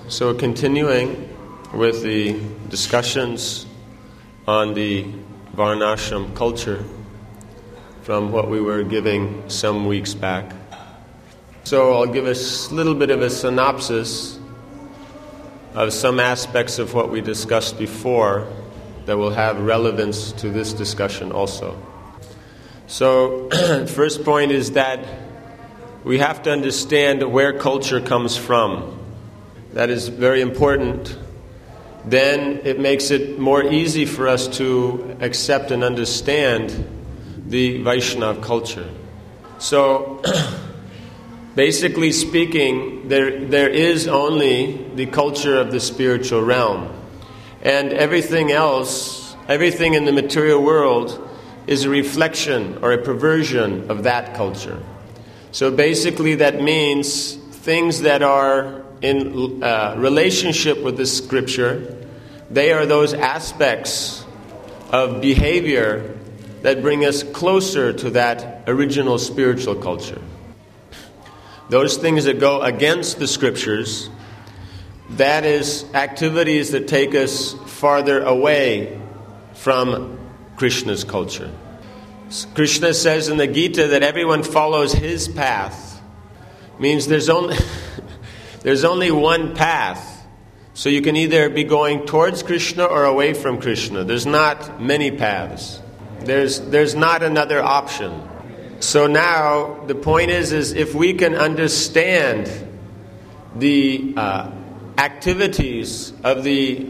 So continuing with the discussions on the Varnashram culture from what we were giving some weeks back. So I'll give a little bit of a synopsis of some aspects of what we discussed before that will have relevance to this discussion also. So first point is that we have to understand where culture comes from. That is very important. Then it makes it more easy for us to accept and understand the Vaishnava culture. So, basically speaking, there is only the culture of the spiritual realm. And everything else, everything in the material world, is a reflection or a perversion of that culture. So basically that means things that are in relationship with the scripture, they are those aspects of behavior that bring us closer to that original spiritual culture. Those things that go against the scriptures, that is activities that take us farther away from Krishna's culture. Krishna says in the Gita that everyone follows his path. Means there's only one path. So you can either be going towards Krishna or away from Krishna. There's not many paths. There's not another option. So now the point is if we can understand the activities of the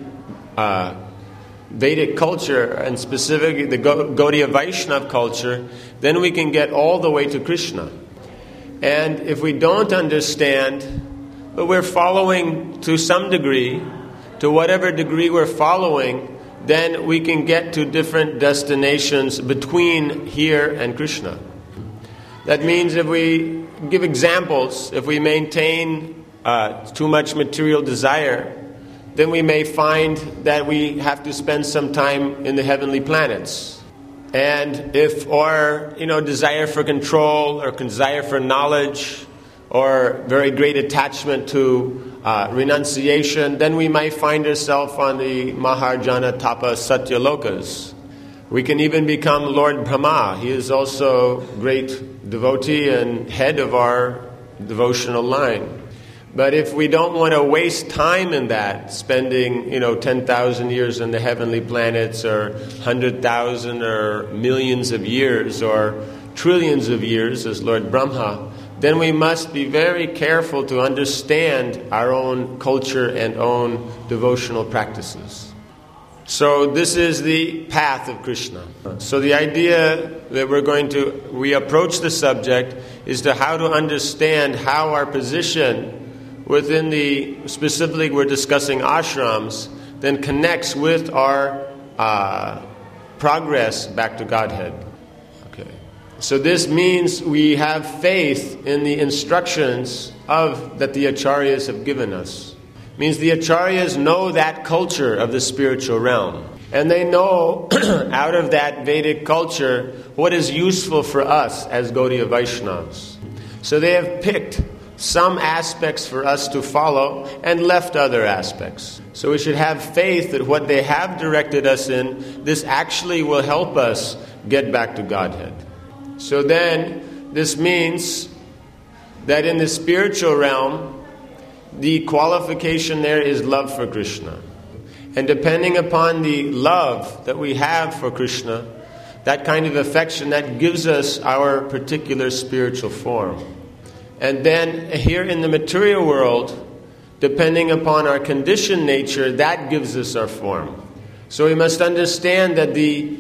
Vedic culture, and specifically the Gaudiya Vaishnava culture, then we can get all the way to Krishna. And if we don't understand, but we're following to some degree, to whatever degree we're following, then we can get to different destinations between here and Krishna. That means if we give examples, if we maintain too much material desire, then we may find that we have to spend some time in the heavenly planets. And if our desire for control or desire for knowledge or very great attachment to renunciation, then we might find ourselves on the Maharjana Tapa Satyalokas. We can even become Lord Brahma. He is also great devotee and head of our devotional line. But if we don't want to waste time in that, spending 10,000 years on the heavenly planets, or 100,000 or millions of years, or trillions of years as Lord Brahma, then we must be very careful to understand our own culture and own devotional practices. So this is the path of Krishna. So the idea that we approach the subject is to how to understand how our position within specifically we're discussing ashrams, then connects with our progress back to Godhead. Okay. So this means we have faith in the instructions that the acharyas have given us. It means the acharyas know that culture of the spiritual realm. And they know out of that Vedic culture what is useful for us as Gaudiya Vaishnavas. So they have picked some aspects for us to follow and left other aspects. So we should have faith that what they have directed us in, this actually will help us get back to Godhead. So then, this means that in the spiritual realm, the qualification there is love for Krishna. And depending upon the love that we have for Krishna, that kind of affection, that gives us our particular spiritual form. And then here in the material world, depending upon our conditioned nature, that gives us our form. So we must understand that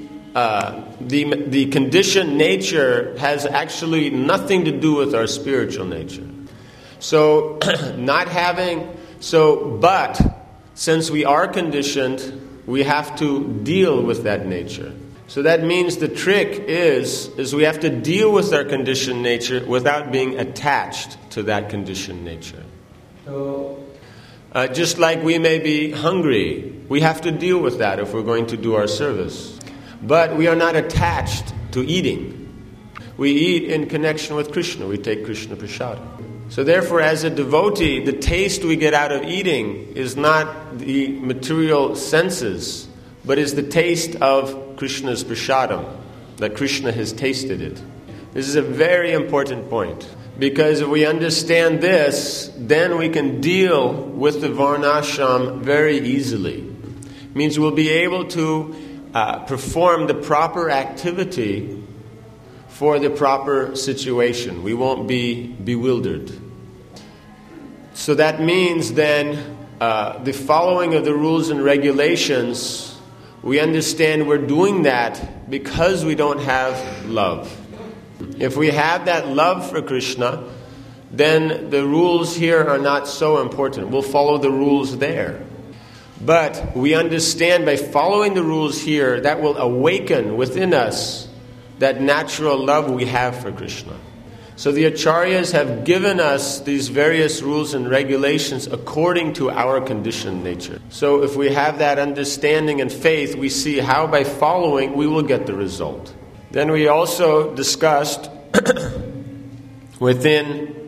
the conditioned nature has actually nothing to do with our spiritual nature. So but since we are conditioned, we have to deal with that nature. So that means the trick is we have to deal with our conditioned nature without being attached to that conditioned nature. So, just like we may be hungry, we have to deal with that if we're going to do our service. But we are not attached to eating. We eat in connection with Krishna. We take Krishna Prasada. So therefore, as a devotee, the taste we get out of eating is not the material senses, but is the taste of Krishna's prasadam, that Krishna has tasted it. This is a very important point, because if we understand this, then we can deal with the varnashram very easily. It means we'll be able to perform the proper activity for the proper situation. We won't be bewildered. So that means then the following of the rules and regulations, we understand we're doing that because we don't have love. If we have that love for Krishna, then the rules here are not so important. We'll follow the rules there. But we understand by following the rules here, that will awaken within us that natural love we have for Krishna. So the acharyas have given us these various rules and regulations according to our conditioned nature. So if we have that understanding and faith, we see how by following we will get the result. Then we also discussed within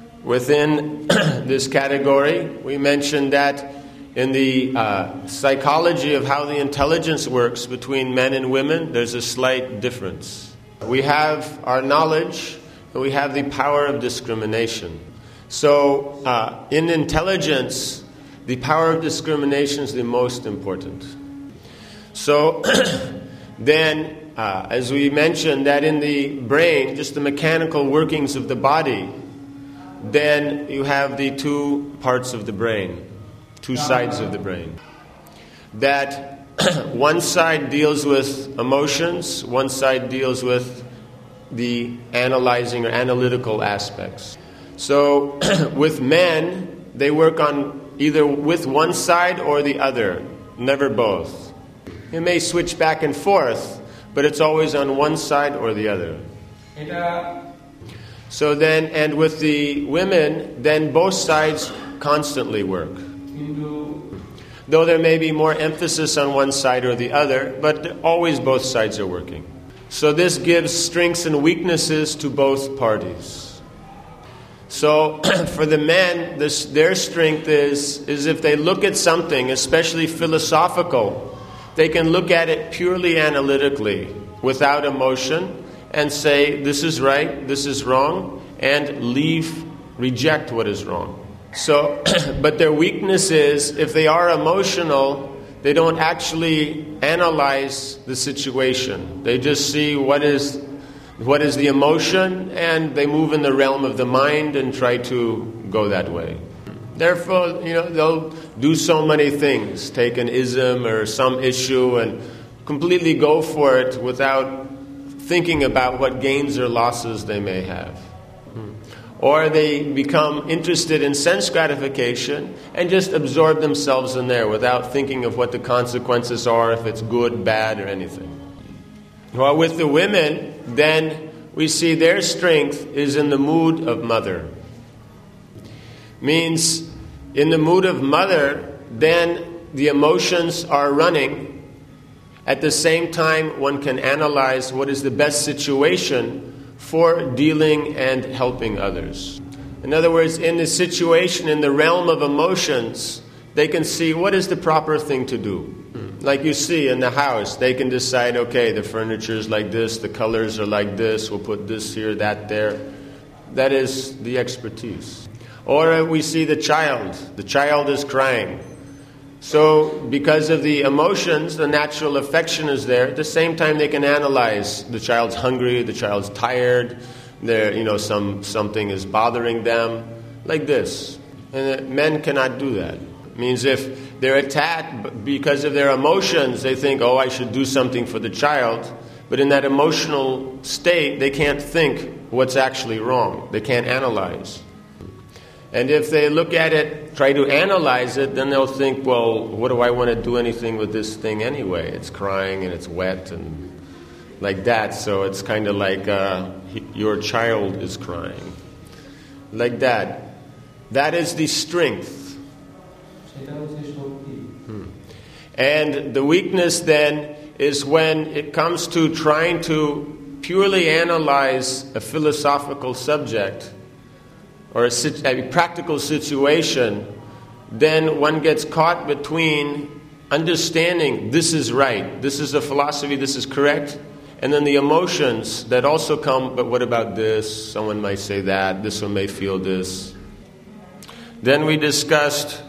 this category, we mentioned that in the psychology of how the intelligence works between men and women, there's a slight difference. We have our knowledge, and we have the power of discrimination. So in intelligence, the power of discrimination is the most important. So then, as we mentioned, that in the brain, just the mechanical workings of the body, then you have the two parts of the brain, two sides of the brain. That one side deals with emotions, one side deals with the analyzing or analytical aspects. So with men, they work on either with one side or the other, never both. It may switch back and forth, but it's always on one side or the other. So then, and with the women, then both sides constantly work. Though there may be more emphasis on one side or the other, but always both sides are working. So this gives strengths and weaknesses to both parties. So for the men, their strength is if they look at something, especially philosophical, they can look at it purely analytically, without emotion, and say, this is right, this is wrong, and reject what is wrong. So, but their weakness is, if they are emotional, they don't actually analyze the situation. They just see what is the emotion, and they move in the realm of the mind and try to go that way. Therefore, they'll do so many things, take an ism or some issue and completely go for it without thinking about what gains or losses they may have. Or they become interested in sense gratification and just absorb themselves in there without thinking of what the consequences are, if it's good, bad, or anything. While with the women, then we see their strength is in the mood of mother. Means in the mood of mother, then the emotions are running. At the same time, one can analyze what is the best situation for dealing and helping others. In other words, in the situation, in the realm of emotions, they can see what is the proper thing to do. Like you see in the house, they can decide, okay, the furniture is like this, the colors are like this, we'll put this here, that there. That is the expertise. Or we see the child is crying. So because of the emotions, the natural affection is there. At the same time, they can analyze the child's hungry, the child's tired, something is bothering them, like this. And men cannot do that. It means if they're attacked because of their emotions, they think, I should do something for the child. But in that emotional state, they can't think what's actually wrong. They can't analyze. And if they look at it, try to analyze it, then they'll think, well, what do I want to do anything with this thing anyway? It's crying and it's wet and like that. So it's kind of like your child is crying. Like that. That is the strength. And the weakness then is when it comes to trying to purely analyze a philosophical subject. or a practical situation, then one gets caught between understanding this is right, this is a philosophy, this is correct, and then the emotions that also come, but what about this? Someone might say that, this one may feel this. Then we discussed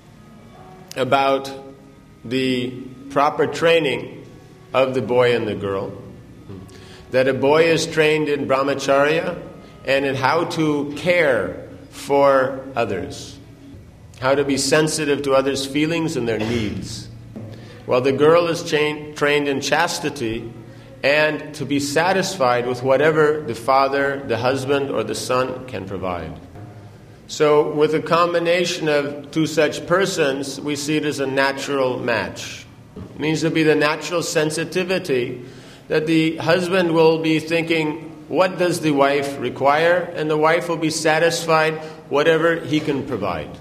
about the proper training of the boy and the girl. That a boy is trained in brahmacharya and in how to care for others, how to be sensitive to others' feelings and their needs. While the girl is trained in chastity and to be satisfied with whatever the father, the husband, or the son can provide. So with a combination of two such persons, we see it as a natural match. It means there'll be the natural sensitivity that the husband will be thinking, what does the wife require? And the wife will be satisfied whatever he can provide.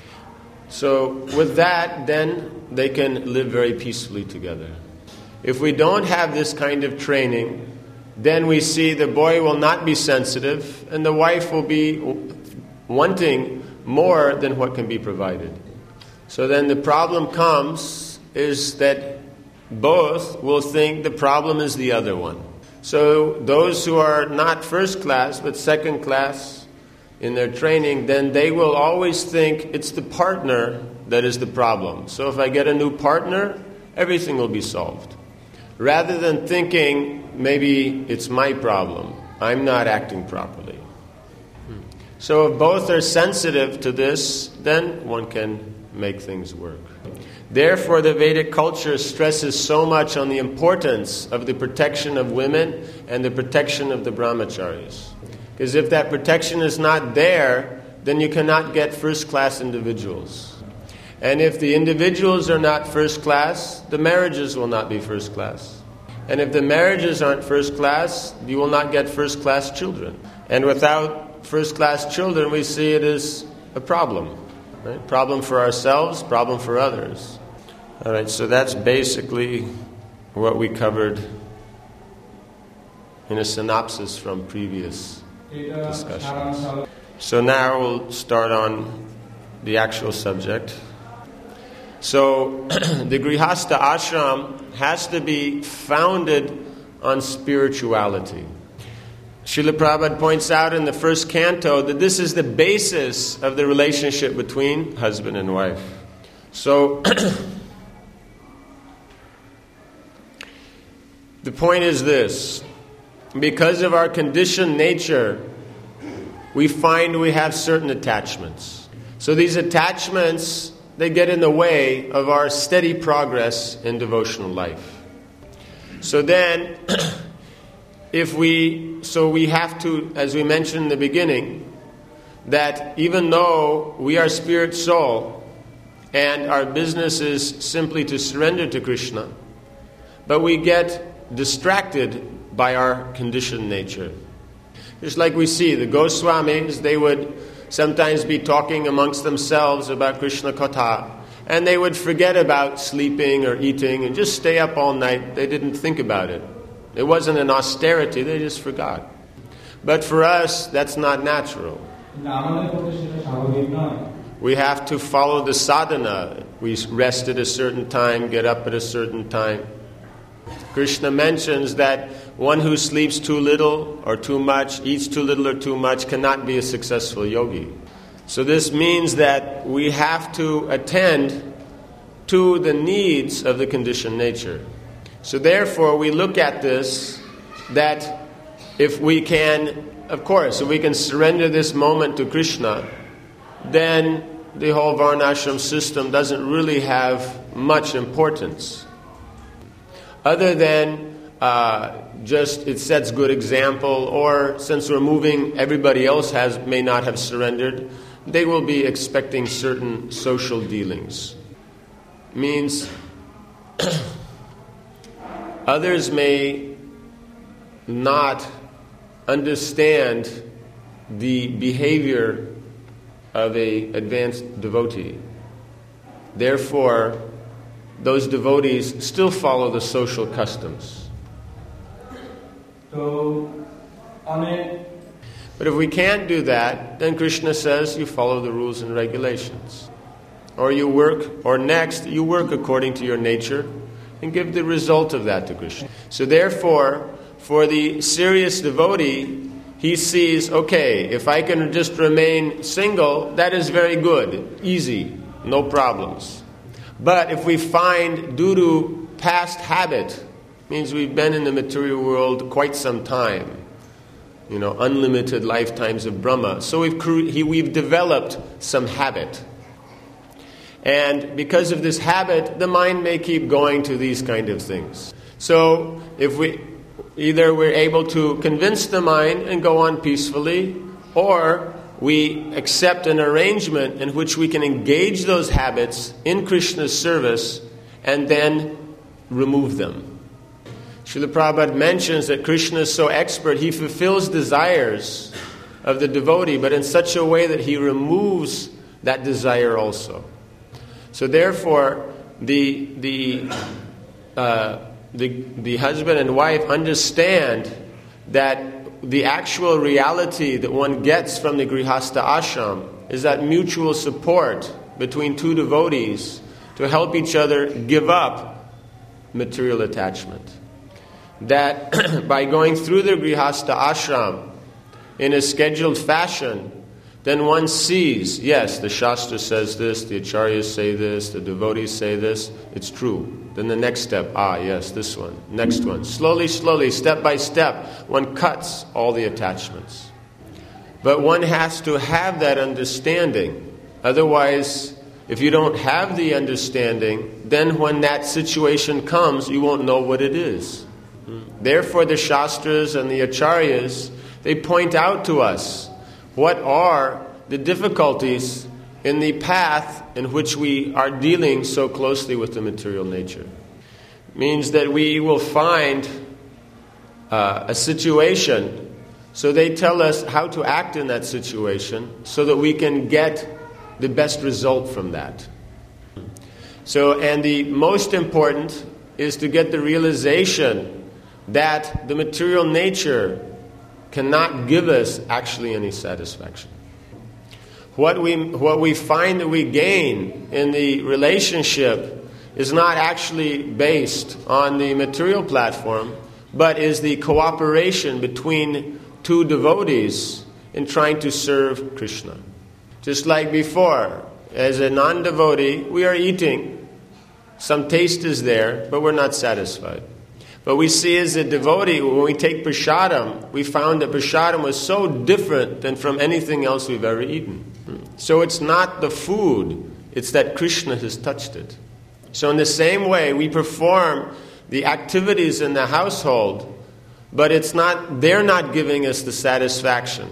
So with that, then they can live very peacefully together. If we don't have this kind of training, then we see the boy will not be sensitive and the wife will be wanting more than what can be provided. So then the problem comes is that both will think the problem is the other one. So those who are not first class but second class in their training, then they will always think it's the partner that is the problem. So if I get a new partner, everything will be solved. Rather than thinking maybe it's my problem, I'm not acting properly. So if both are sensitive to this, then one can make things work. Therefore, the Vedic culture stresses so much on the importance of the protection of women and the protection of the brahmacharis. Because if that protection is not there, then you cannot get first-class individuals. And if the individuals are not first class, the marriages will not be first class. And if the marriages aren't first class, you will not get first-class children. And without first-class children, we see it as a problem. Right? Problem for ourselves, problem for others. All right, so that's basically what we covered in a synopsis from previous discussions. So now we'll start on the actual subject. So the Grihastha ashram has to be founded on spirituality. Srila Prabhupada points out in the first canto that this is the basis of the relationship between husband and wife. So the point is this: because of our conditioned nature, we find we have certain attachments. So these attachments, they get in the way of our steady progress in devotional life. So then, we have to, as we mentioned in the beginning, that even though we are spirit soul and our business is simply to surrender to Krishna, but we get distracted by our conditioned nature. Just like we see the Goswamis, they would sometimes be talking amongst themselves about Krishna Katha, and they would forget about sleeping or eating and just stay up all night. They didn't think about it. It wasn't an austerity, they just forgot. But for us, that's not natural. We have to follow the sadhana. We rest at a certain time, get up at a certain time. Krishna mentions that one who sleeps too little or too much, eats too little or too much, cannot be a successful yogi. So this means that we have to attend to the needs of the conditioned nature. So therefore we look at this, that if we can, of course, if we can surrender this moment to Krishna, then the whole Varnashram system doesn't really have much importance. Other than just it sets good example, or since we're moving, everybody else may not have surrendered, they will be expecting certain social dealings. Means others may not understand the behavior of an advanced devotee. Therefore, those devotees still follow the social customs. But if we can't do that, then Krishna says you follow the rules and regulations. Or you work, or next, you work according to your nature and give the result of that to Krishna. So therefore, for the serious devotee, he sees, okay, if I can just remain single, that is very good, easy, no problems. But if we find, due to past habit, means we've been in the material world quite some time, unlimited lifetimes of Brahma. So we've developed some habit. And because of this habit, the mind may keep going to these kind of things. So if we're able to convince the mind and go on peacefully, or we accept an arrangement in which we can engage those habits in Krishna's service and then remove them. Srila Prabhupada mentions that Krishna is so expert, he fulfills desires of the devotee, but in such a way that he removes that desire also. So therefore, the husband and wife understand that the actual reality that one gets from the Grihastha ashram is that mutual support between two devotees to help each other give up material attachment. That by going through the Grihastha ashram in a scheduled fashion, then one sees, yes, the Shastra says this, the Acharyas say this, the devotees say this, it's true. Then the next step, yes, this one, next one. Slowly, step by step, one cuts all the attachments. But one has to have that understanding. Otherwise, if you don't have the understanding, then when that situation comes, you won't know what it is. Therefore, the Shastras and the Acharyas, they point out to us what are the difficulties in the path in which we are dealing so closely with the material nature. It means that we will find a situation, so they tell us how to act in that situation so that we can get the best result from that. So, and the most important is to get the realization that the material nature cannot give us actually any satisfaction. What we find that we gain in the relationship is not actually based on the material platform, but is the cooperation between two devotees in trying to serve Krishna. Just like before, as a non-devotee, we are eating. Some taste is there, but we're not satisfied. But we see as a devotee, when we take prasadam, we found that prasadam was so different than from anything else we've ever eaten. So it's not the food, it's that Krishna has touched it. So in the same way, we perform the activities in the household, but they're not giving us the satisfaction.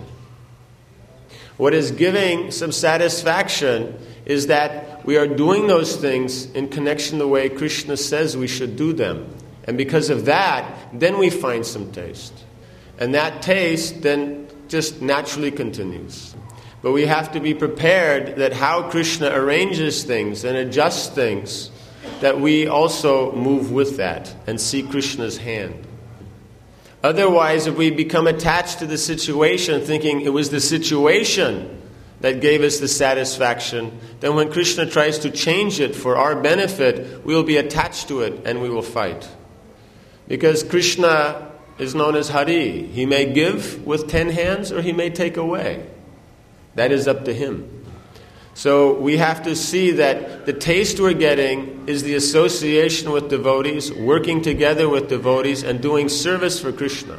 What is giving some satisfaction is that we are doing those things in connection the way Krishna says we should do them. And because of that, then we find some taste. And that taste then just naturally continues. But we have to be prepared that how Krishna arranges things and adjusts things, that we also move with that and see Krishna's hand. Otherwise, if we become attached to the situation, thinking it was the situation that gave us the satisfaction, then when Krishna tries to change it for our benefit, we will be attached to it and we will fight. Because Krishna is known as Hari. He may give with 10 hands or he may take away. That is up to him. So we have to see that the taste we're getting is the association with devotees, working together with devotees, and doing service for Krishna.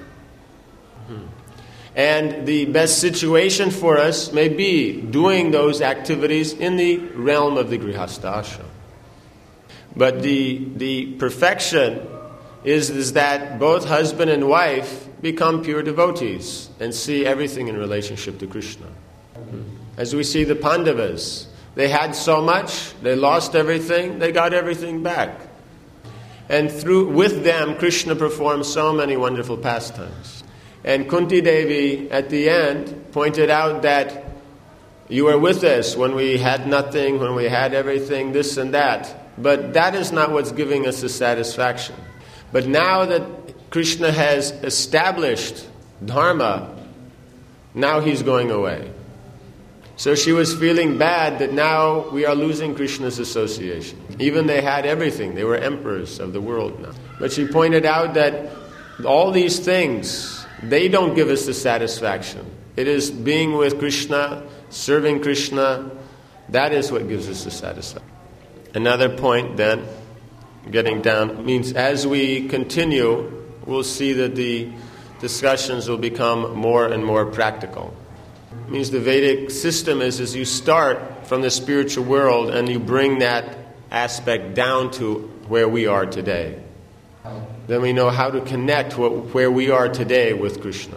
And the best situation for us may be doing those activities in the realm of the Grihastha ashram. But the perfection is that both husband and wife become pure devotees and see everything in relationship to Krishna. As we see the Pandavas, they had so much, they lost everything, they got everything back. And with them, Krishna performed so many wonderful pastimes. And Kunti Devi, at the end, pointed out that you were with us when we had nothing, when we had everything, this and that. But that is not what's giving us the satisfaction. But now that Krishna has established Dharma, now he's going away. So she was feeling bad that now we are losing Krishna's association. Even they had everything. They were emperors of the world now. But she pointed out that all these things, they don't give us the satisfaction. It is being with Krishna, serving Krishna, that is what gives us the satisfaction. Another point then, getting down, means as we continue, we'll see that the discussions will become more and more practical. It means the Vedic system is you start from the spiritual world and you bring that aspect down to where we are today. Then we know how to connect where we are today with Krishna.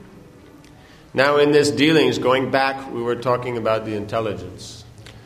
Now in this dealings, going back, we were talking about the intelligence.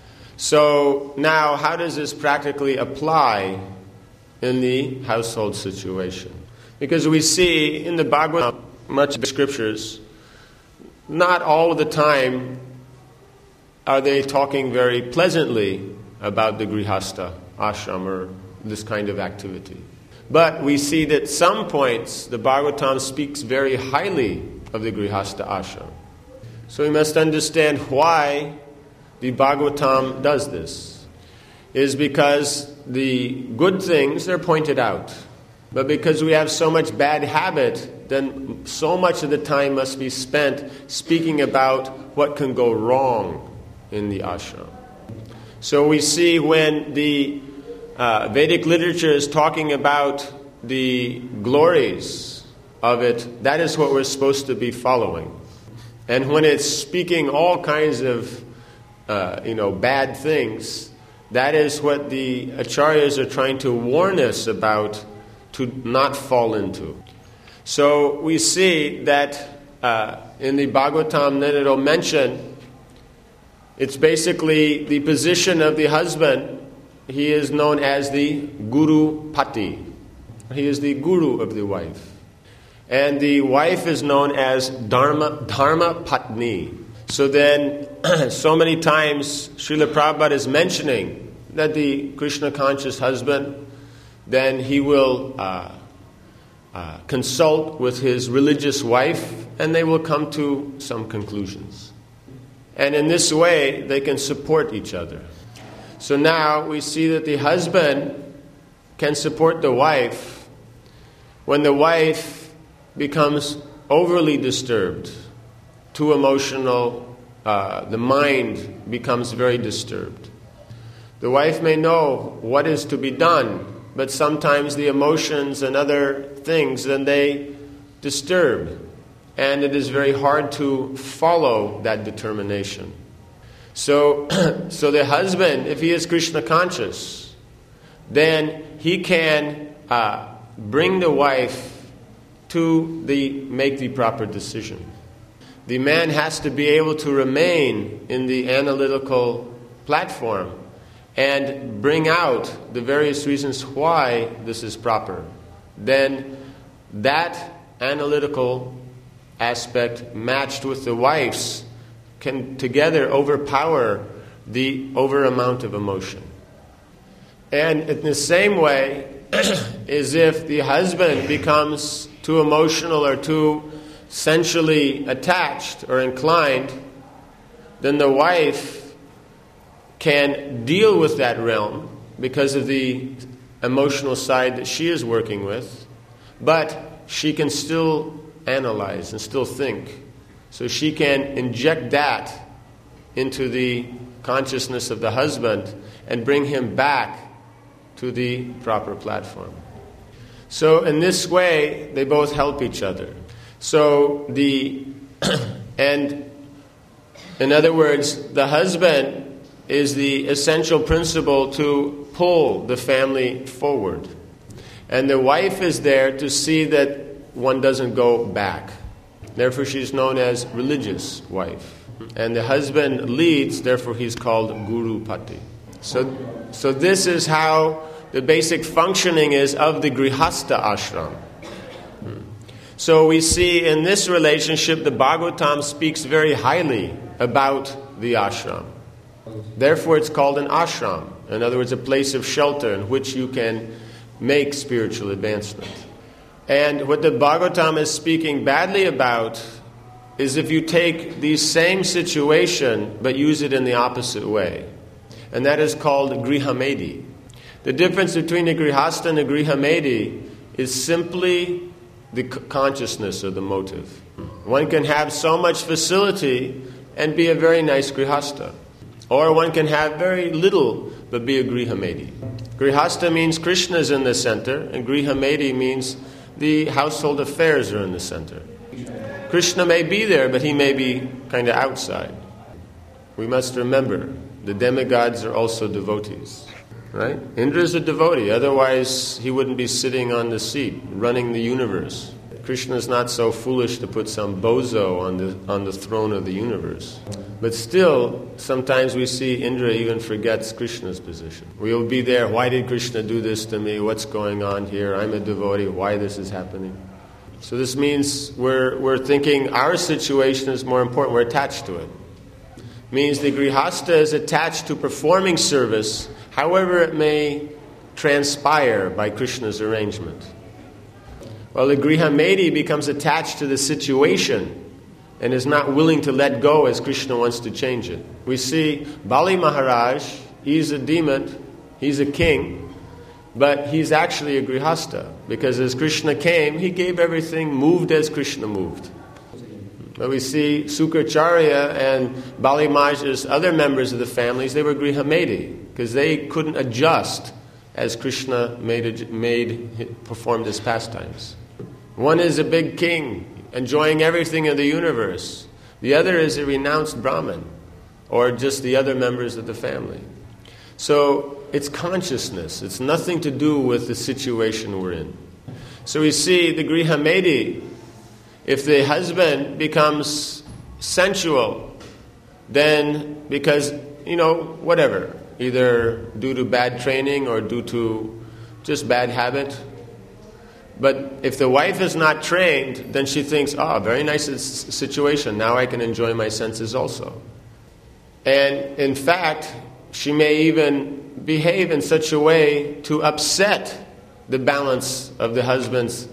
So now how does this practically apply in the household situation? Because we see in the Bhagavad Gita, much of the scriptures, not all of the time are they talking very pleasantly about the grihastha, ashram, or this kind of activity. But we see that some points the Bhagavatam speaks very highly of the grihastha ashram. So we must understand why the Bhagavatam does this. It is because the good things are pointed out. But because we have so much bad habit, then so much of the time must be spent speaking about what can go wrong in the ashram. So we see when the Vedic literature is talking about the glories of it, that is what we're supposed to be following. And when it's speaking all kinds of bad things, that is what the acharyas are trying to warn us about, to not fall into. So we see that in the Bhagavatam, then it'll mention, it's basically the position of the husband. He is known as the Guru Pati. He is the guru of the wife. And the wife is known as Dharma Patni. So then, so many times, Srila Prabhupada is mentioning that the Krishna conscious husband, then he will consult with his religious wife, and they will come to some conclusions. And in this way, they can support each other. So now we see that the husband can support the wife when the wife becomes overly disturbed, too emotional, the mind becomes very disturbed. The wife may know what is to be done, but sometimes the emotions and other things, then they disturb. And it is very hard to follow that determination. So the husband, if he is Krishna conscious, then he can bring the wife to make the proper decision. The man has to be able to remain in the analytical platform and bring out the various reasons why this is proper. Then that analytical aspect matched with the wife's can together overpower the over amount of emotion. And in the same way, as if the husband becomes too emotional or too sensually attached or inclined, then the wife can deal with that realm because of the emotional side that she is working with, but she can still analyze and still think. So she can inject that into the consciousness of the husband and bring him back to the proper platform. So in this way, they both help each other. So and in other words, the husband is the essential principle to pull the family forward. And the wife is there to see that one doesn't go back. Therefore, she's known as religious wife. And the husband leads, therefore he's called Guru Pati. So this is how the basic functioning is of the Grihastha ashram. So we see in this relationship, the Bhagavatam speaks very highly about the ashram. Therefore, it's called an ashram. In other words, a place of shelter in which you can make spiritual advancement. And what the Bhagavatam is speaking badly about is if you take the same situation but use it in the opposite way. And that is called grihamedi. The difference between a grihasta and a grihamedi is simply the consciousness or the motive. One can have so much facility and be a very nice grihasta. Or one can have very little but be a grihamedi. Grihasta means Krishna is in the center, and grihamedi means the household affairs are in the center. Krishna may be there, but he may be kind of outside. We must remember, the demigods are also devotees. Right? Indra is a devotee, otherwise he wouldn't be sitting on the seat, running the universe. Krishna is not so foolish to put some bozo on the throne of the universe. But still, sometimes we see Indra even forgets Krishna's position. We will be there, why did Krishna do this to me? What's going on here? I'm a devotee, why this is happening? So this means we're thinking our situation is more important, we're attached to it. Means the grihasta is attached to performing service, however it may transpire by Krishna's arrangement. While the grihamedi becomes attached to the situation and is not willing to let go as Krishna wants to change it. We see Bali Maharaj, he's a demon, he's a king, but he's actually a grihasta, because as Krishna came, he gave everything, moved as Krishna moved. But we see Sukracharya and Bali Maharaj's other members of the families, they were grihamedi, because they couldn't adjust as Krishna performed his pastimes. One is a big king, enjoying everything in the universe. The other is a renounced Brahmin, or just the other members of the family. So it's consciousness. It's nothing to do with the situation we're in. So we see the grihamedi, if the husband becomes sensual, then because, whatever, either due to bad training or due to just bad habit. But if the wife is not trained, then she thinks, very nice situation, now I can enjoy my senses also. And in fact, she may even behave in such a way to upset the balance of the husband's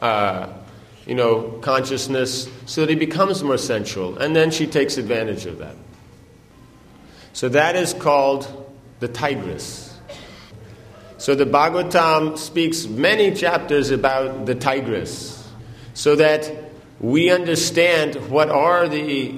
consciousness, so that he becomes more sensual, and then she takes advantage of that. So that is called the tigress. So the Bhagavatam speaks many chapters about the tigress, so that we understand what are the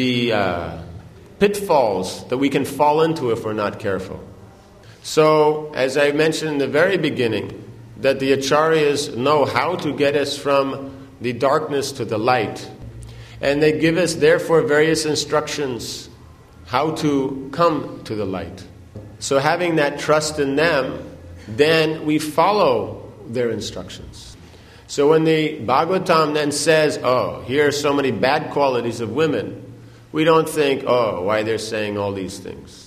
pitfalls that we can fall into if we're not careful. So, as I mentioned in the very beginning, that the acharyas know how to get us from the darkness to the light. And they give us, therefore, various instructions how to come to the light. So having that trust in them, then we follow their instructions. So when the Bhagavatam then says, here are so many bad qualities of women, we don't think, why they're saying all these things.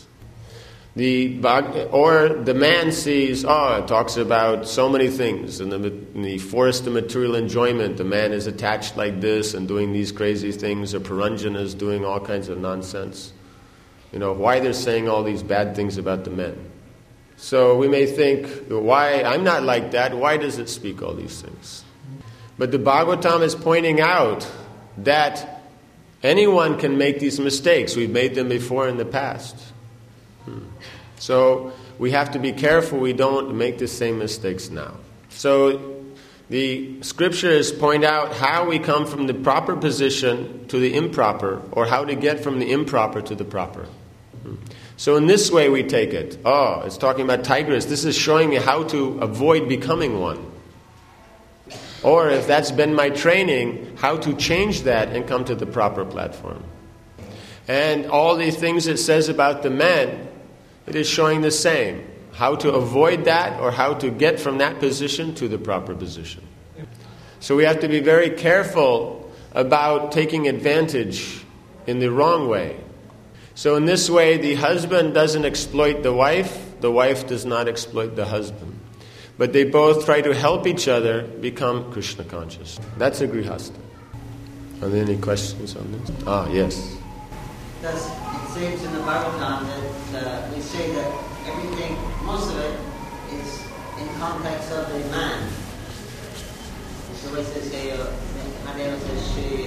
Or the man sees, it talks about so many things. In the forest of material enjoyment, the man is attached like this and doing these crazy things, or Puranjana is doing all kinds of nonsense. Why they're saying all these bad things about the men. So we may think, why, I'm not like that, why does it speak all these things? But the Bhagavatam is pointing out that anyone can make these mistakes. We've made them before in the past. So we have to be careful we don't make the same mistakes now. So the scriptures point out how we come from the proper position to the improper, or how to get from the improper to the proper. So in this way we take it. It's talking about tigress. This is showing me how to avoid becoming one. Or if that's been my training, how to change that and come to the proper platform. And all the things it says about the men, it is showing the same. How to avoid that, or how to get from that position to the proper position. So we have to be very careful about taking advantage in the wrong way. So in this way, the husband doesn't exploit the wife does not exploit the husband. But they both try to help each other become Krishna conscious. That's a grihasta. Are there any questions on this? Yes. Because it seems in the Bhagavatam that we say that everything, most of it, is in context of the man. So it says here, Madhava says she, and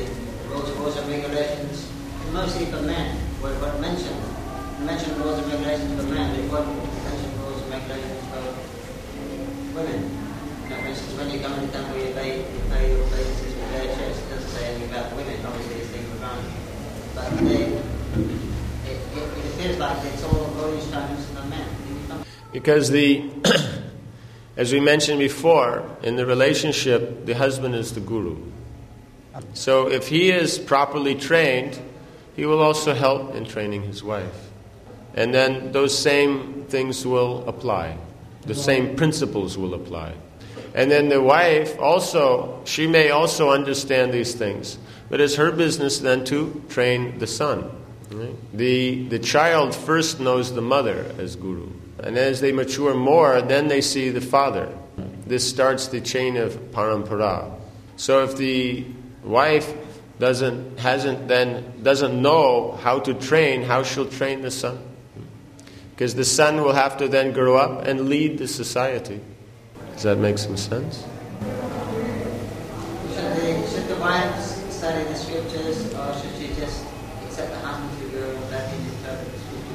rules and regulations, mostly for men, were mentioned. Mentioned rules and regulations for men, but it wasn't mentioned rules and regulations for women. For instance, when you come to the temple, you pay your obeisances with bare chest. It doesn't say anything about women, obviously it's things for granted. But it appears like it's all instructions for men. Because as we mentioned before, in the relationship, the husband is the guru. So if he is properly trained, he will also help in training his wife. And then those same things will apply. The same principles will apply. And then the wife also, she may also understand these things. But it's her business then to train the son. Right? The child first knows the mother as guru. And as they mature more, then they see the father. This starts the chain of parampara. So if the wife doesn't know how to train, how she'll train the son? Because the son will have to then grow up and lead the society. Does that make some sense? Should the wife study the scriptures, or should she just accept the husband to go and let him interpret the scriptures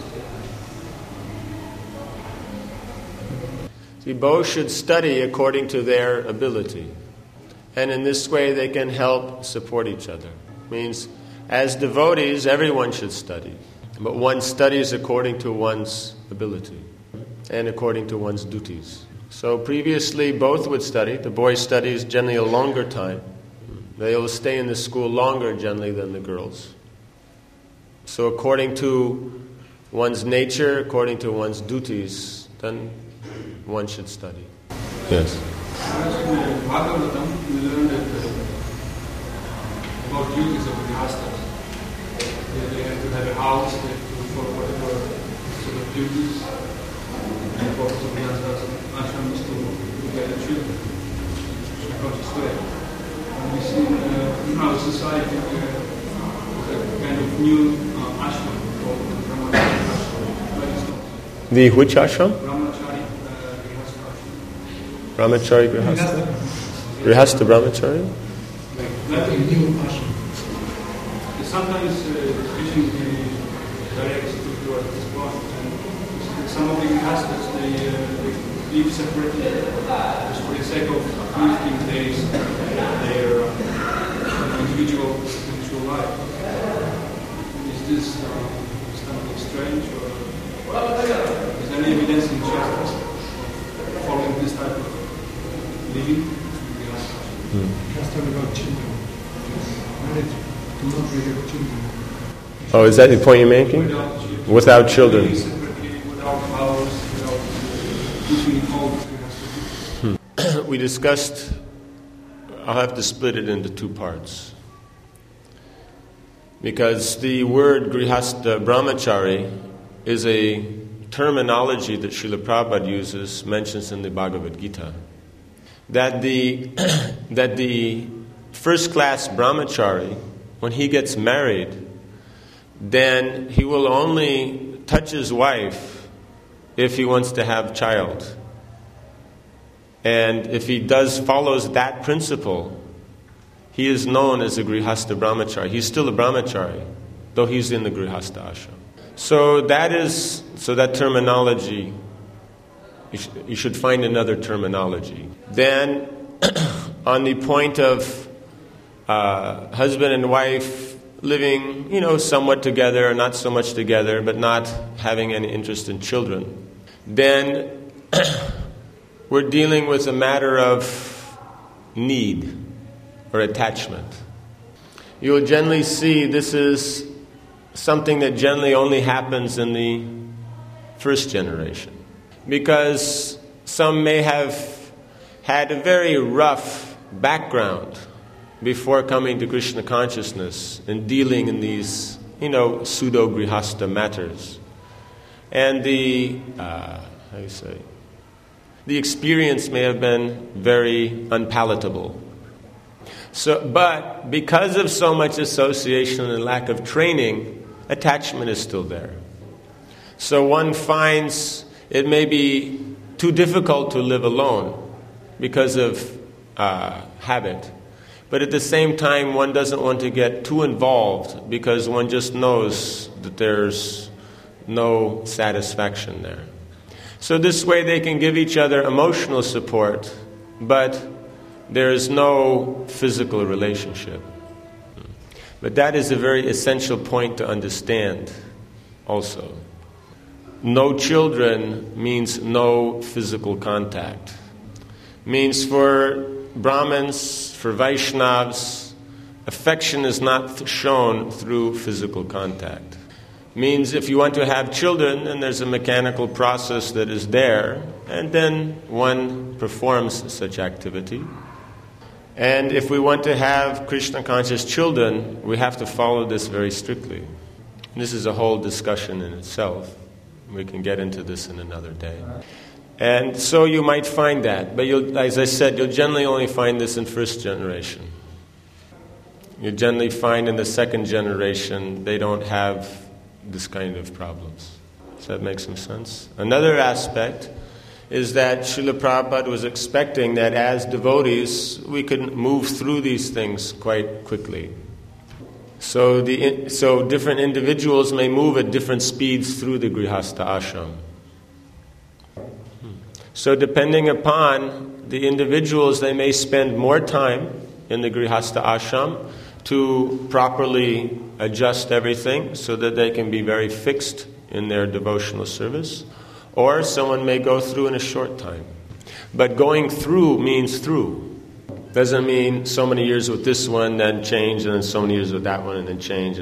to her? See, both should study according to their ability. And in this way they can help support each other. Means, as devotees, everyone should study. But one studies according to one's ability and according to one's duties. So previously both would study. The boy studies generally a longer time. They will stay in the school longer generally than the girls. So according to one's nature, according to one's duties, then one should study. Yes. In Bhagavatam, we learned about duties of the grihasthas. They have to have a house, they have to follow whatever sort of duties. And the purpose of the ashram is to gather children in a conscious way. And we see in our society a kind of new ashram called the Brahmachari ashram. The which ashram? Brahmachari Grihastha ashram. Brahmachari Grihastha? Grihastha Brahmachari? Like new ashram. Sometimes teaching directs towards this point. And some of the grihasthas, they live separately just for the sake of uplifting their individual spiritual life. Is this something strange, or is there any evidence in justice following this type of living? Just about children. Oh, is that the point you're making? Without children. We discussed, I'll have to split it into two parts. Because the word Grihastha Brahmachari is a terminology that Srila Prabhupada uses, mentions in the Bhagavad Gita. That the first-class brahmachari, when he gets married, then he will only touch his wife if he wants to have child. And if he follows that principle, he is known as a Grihastha Brahmachari. He's still a Brahmachari, though he's in the Grihastha ashram. So that terminology, you should find another terminology. Then, on the point of husband and wife living, somewhat together, or not so much together, but not having any interest in children, then we're dealing with a matter of need or attachment. You will generally see this is something that generally only happens in the first generation, because some may have had a very rough background before coming to Krishna consciousness and dealing in these, pseudo-grihastha matters. And the experience may have been very unpalatable. But because of so much association and lack of training, attachment is still there. So one finds it may be too difficult to live alone because of habit. But at the same time, one doesn't want to get too involved because one just knows that there's no satisfaction there. So this way they can give each other emotional support, but there is no physical relationship. But that is a very essential point to understand also. No children means no physical contact. Means for Brahmins, for Vaishnavas, affection is not shown through physical contact. Means if you want to have children, then there's a mechanical process that is there, and then one performs such activity. And if we want to have Krishna-conscious children, we have to follow this very strictly. This is a whole discussion in itself. We can get into this in another day. And so you might find that. But as I said, you'll generally only find this in first generation. You generally find in the second generation, they don't have this kind of problems. Does that make some sense? Another aspect is that Srila Prabhupada was expecting that as devotees, we could move through these things quite quickly. So different individuals may move at different speeds through the Grihastha ashram. So depending upon the individuals, they may spend more time in the Grihastha ashram to properly adjust everything so that they can be very fixed in their devotional service. Or someone may go through in a short time. But going through means through. Doesn't mean so many years with this one, then change, and then so many years with that one, and then change.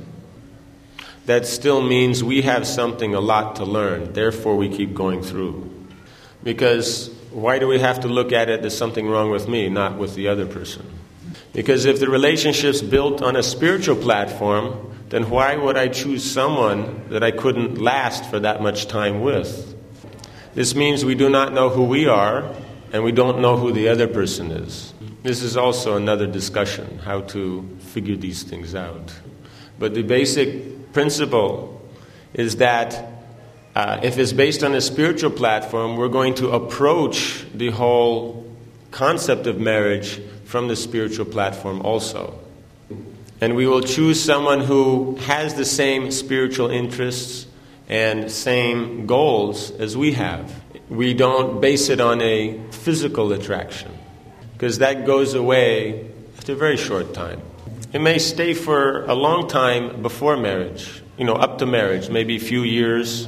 That still means we have something a lot to learn. Therefore, we keep going through. Because why do we have to look at it there's something wrong with me, not with the other person? Because if the relationship's built on a spiritual platform, then why would I choose someone that I couldn't last for that much time with? This means we do not know who we are, and we don't know who the other person is. This is also another discussion, how to figure these things out. But the basic principle is that if it's based on a spiritual platform, we're going to approach the whole concept of marriage from the spiritual platform also. And we will choose someone who has the same spiritual interests and same goals as we have. We don't base it on a physical attraction, because that goes away after a very short time. It may stay for a long time before marriage, up to marriage, maybe a few years,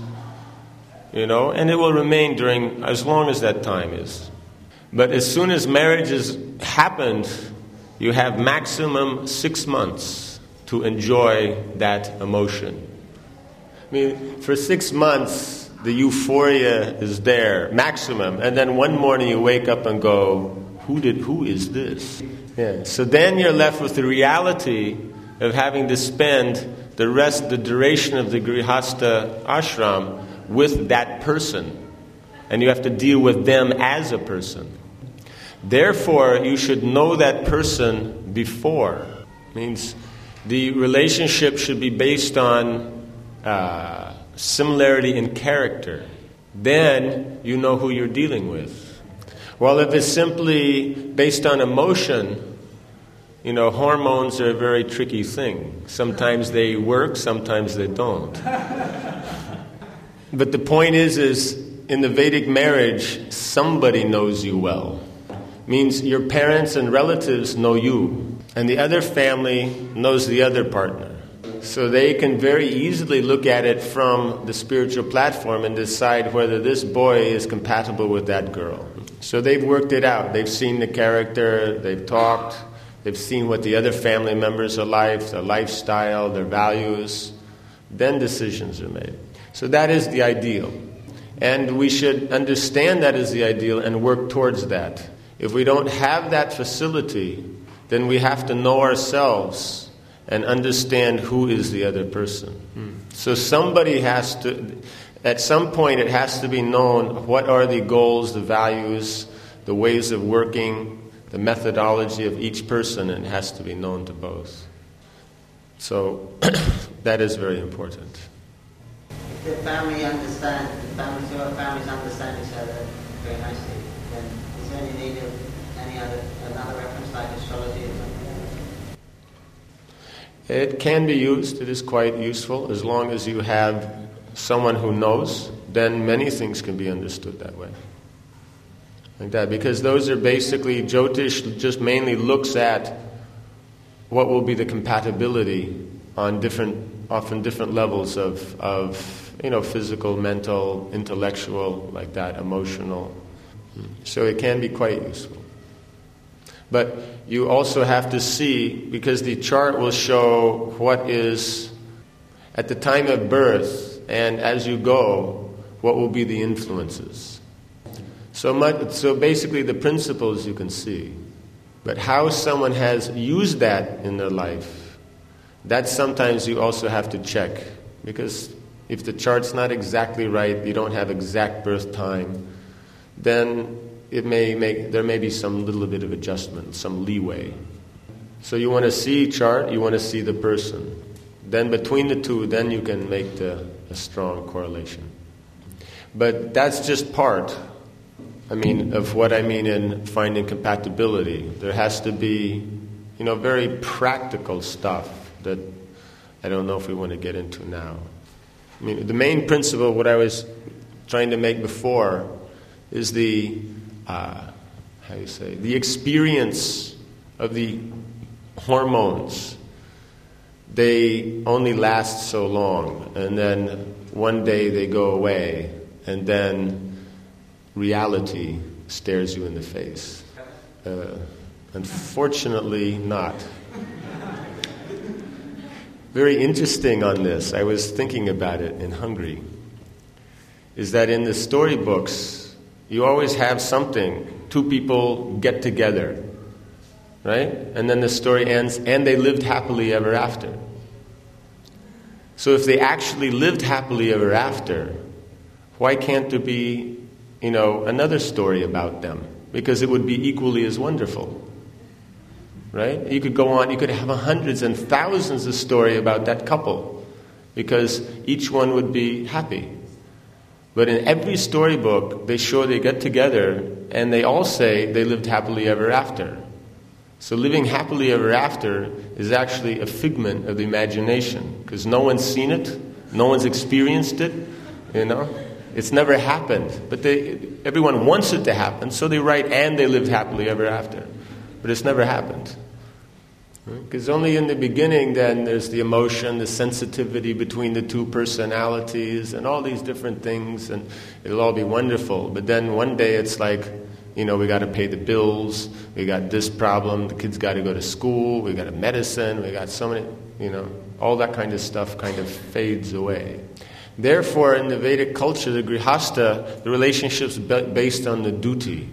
and it will remain during as long as that time is. But as soon as marriage has happened, you have maximum 6 months to enjoy that emotion. For 6 months, the euphoria is there, maximum. And then one morning you wake up and go, who is this? Yeah. So then you're left with the reality of having to spend the duration of the Grihastha ashram with that person. And you have to deal with them as a person. Therefore, you should know that person before. Means the relationship should be based on similarity in character. Then you know who you're dealing with. Well, if it's simply based on emotion, hormones are a very tricky thing. Sometimes they work, sometimes they don't. But the point is in the Vedic marriage, somebody knows you well. Means your parents and relatives know you, and the other family knows the other partner. So they can very easily look at it from the spiritual platform and decide whether this boy is compatible with that girl. So they've worked it out. They've seen the character, they've talked, they've seen what the other family members are like, their lifestyle, their values. Then decisions are made. So that is the ideal. And we should understand that is the ideal and work towards that. If we don't have that facility, then we have to know ourselves and understand who is the other person. So somebody has to, at some point it has to be known what are the goals, the values, the ways of working, the methodology of each person, and it has to be known to both. So that is very important. If the families understand each other very nicely, then is there any need of another reference like astrology or something? It can be used. It is quite useful as long as you have someone who knows. Then many things can be understood that way, like that. Because those are basically Jyotish just mainly looks at what will be the compatibility on often different levels of physical, mental, intellectual, like that, emotional. So it can be quite useful. But you also have to see, because the chart will show what is at the time of birth and as you go, what will be the influences. So basically the principles you can see. But how someone has used that in their life, that sometimes you also have to check. Because if the chart's not exactly right, you don't have exact birth time, then there may be some little bit of adjustment, some leeway. So you want to see chart, you want to see the person. Then between the two, then you can make a strong correlation. But that's just part, of what I mean in finding compatibility. There has to be, very practical stuff that I don't know if we want to get into now. The main principle, what I was trying to make before, is the experience of the hormones. They only last so long, and then one day they go away, and then reality stares you in the face. Unfortunately, not. Very interesting on this, I was thinking about it in Hungary, is that in the storybooks, you always have something. Two people get together, right? And then the story ends, and they lived happily ever after. So if they actually lived happily ever after, why can't there be, another story about them? Because it would be equally as wonderful, right? You could go on, you could have hundreds and thousands of stories about that couple, because each one would be happy. But in every storybook, they show they get together, and they all say they lived happily ever after. So living happily ever after is actually a figment of the imagination, because no one's seen it, no one's experienced it, It's never happened, but everyone wants it to happen, so they write, and they lived happily ever after. But it's never happened. Because only in the beginning, then, there's the emotion, the sensitivity between the two personalities, and all these different things, and it'll all be wonderful. But then one day it's like, we got to pay the bills, we got this problem, the kids got to go to school, we got a medicine, we got so many, all that kind of stuff kind of fades away. Therefore, in the Vedic culture, the grihastha, the relationship's based on the duty.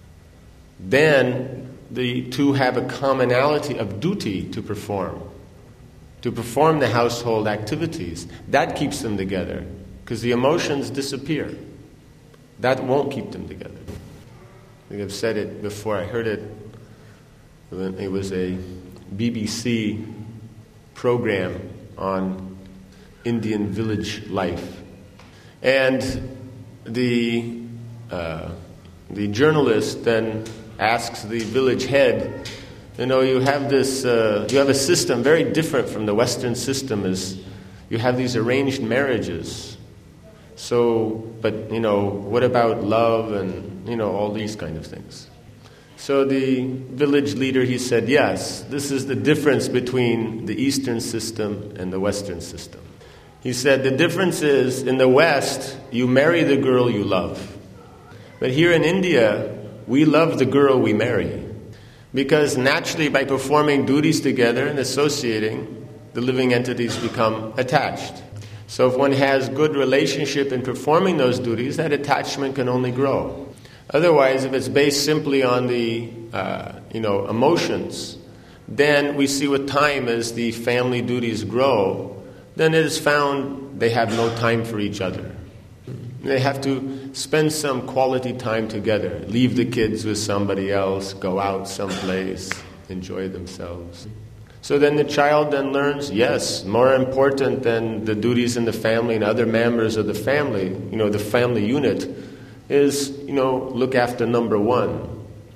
Then the two have a commonality of duty to perform the household activities. That keeps them together, because the emotions disappear. That won't keep them together. I think I've said it before. I heard it. It was a BBC program on Indian village life, and the journalist then asks the village head, you have this, you have a system very different from the Western system. Is you have these arranged marriages. So, but what about love and all these kind of things? So the village leader, he said, yes, this is the difference between the Eastern system and the Western system. He said, the difference is, in the West, you marry the girl you love. But here in India, we love the girl we marry. Because naturally, by performing duties together and associating, the living entities become attached. So if one has good relationship in performing those duties, that attachment can only grow. Otherwise, if it's based simply on the emotions, then we see with time as the family duties grow, then it is found they have no time for each other. They have to spend some quality time together, leave the kids with somebody else, go out someplace, enjoy themselves. So then the child then learns, yes, more important than the duties in the family and other members of the family, the family unit, is, look after number one.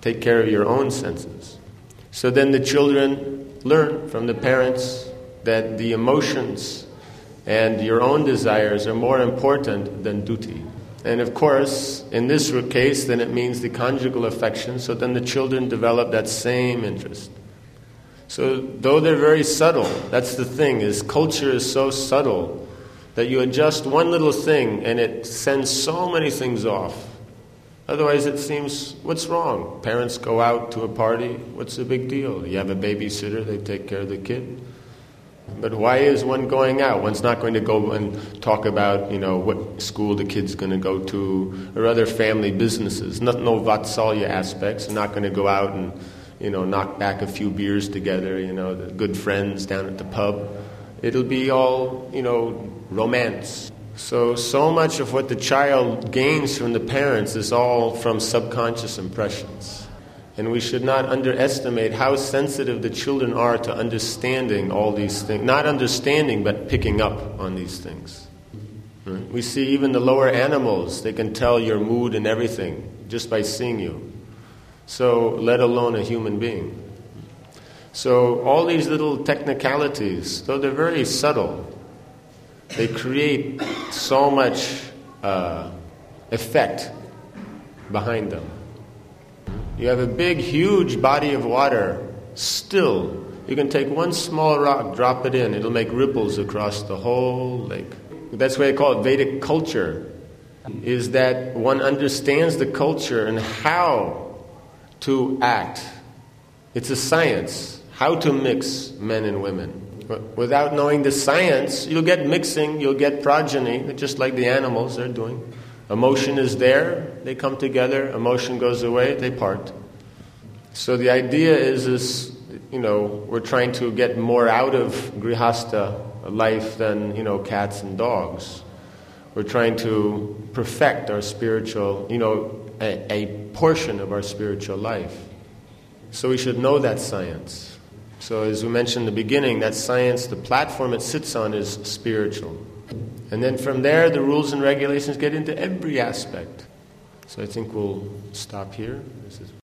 Take care of your own senses. So then the children learn from the parents that the emotions and your own desires are more important than duty. And of course, in this case, then it means the conjugal affection, so then the children develop that same interest. So though they're very subtle, that's the thing, is culture is so subtle that you adjust one little thing and it sends so many things off. Otherwise it seems, what's wrong? Parents go out to a party, what's the big deal? You have a babysitter, they take care of the kid. But why is one going out? One's not going to go and talk about, what school the kid's going to go to, or other family businesses. No vatsalya aspects. They're not going to go out and, knock back a few beers together, the good friends down at the pub. It'll be all, romance. So much of what the child gains from the parents is all from subconscious impressions. And we should not underestimate how sensitive the children are to understanding all these things. Not understanding, but picking up on these things. Right? We see even the lower animals, they can tell your mood and everything just by seeing you. So, let alone a human being. So, all these little technicalities, though they're very subtle, they create so much effect behind them. You have a big, huge body of water, still, you can take one small rock, drop it in, it'll make ripples across the whole lake. That's why they call it Vedic culture, is that one understands the culture and how to act. It's a science, how to mix men and women. Without knowing the science, you'll get mixing, you'll get progeny, just like the animals are doing. Emotion is there, they come together. Emotion goes away, they part. So the idea is we're trying to get more out of grihastha life than, cats and dogs. We're trying to perfect our spiritual, a portion of our spiritual life. So we should know that science. So as we mentioned in the beginning, that science, the platform it sits on is spiritual. And then from there, the rules and regulations get into every aspect. So I think we'll stop here. This is